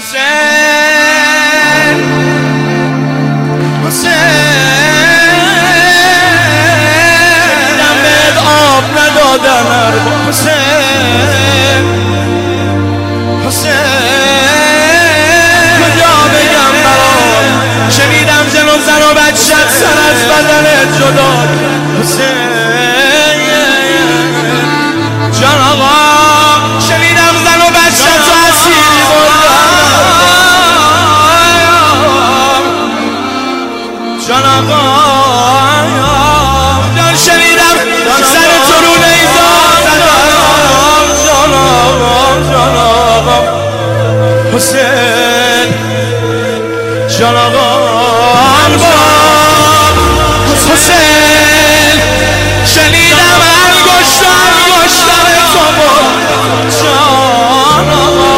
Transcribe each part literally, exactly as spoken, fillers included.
حسین حسین دیدم بهت آب ندادن ارباب حسین حسین کجا بگم برات شنیدم زن و زن و بچت سر از بدنت جدا حسین جان آقا شنیدم زن و بچت تو اسیری بردم جان آقا جان شنیدم سر تو رو نیزار زدم جان آقا جان آقا حسین جان آقا حسین شنیدم انگشت انگشتر تو بود جان آقا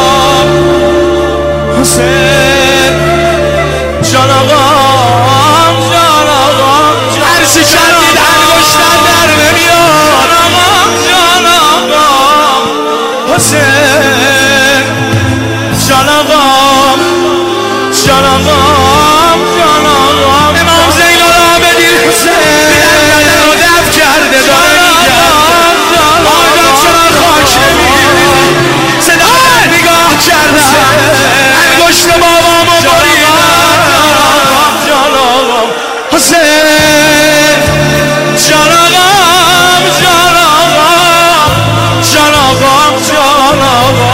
حسین جان آقا جان آقا هر چی کردید انگشتر در نمیاد جان آقا حسین جان آقا جان آقا جان آقا امام زین العابدین حسین بدن رو دفع کرده داره میگه آقا چرا خاک نمیگیری صدا نگاه کردم انگشت بابامو بریدم جان آقا حسین جان آقا جان آقا جان آقا جان آقا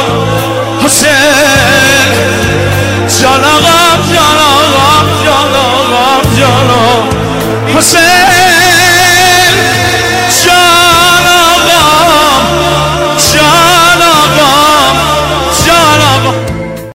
حسین جان آقا جان آقا جان آقا جان آقا حسین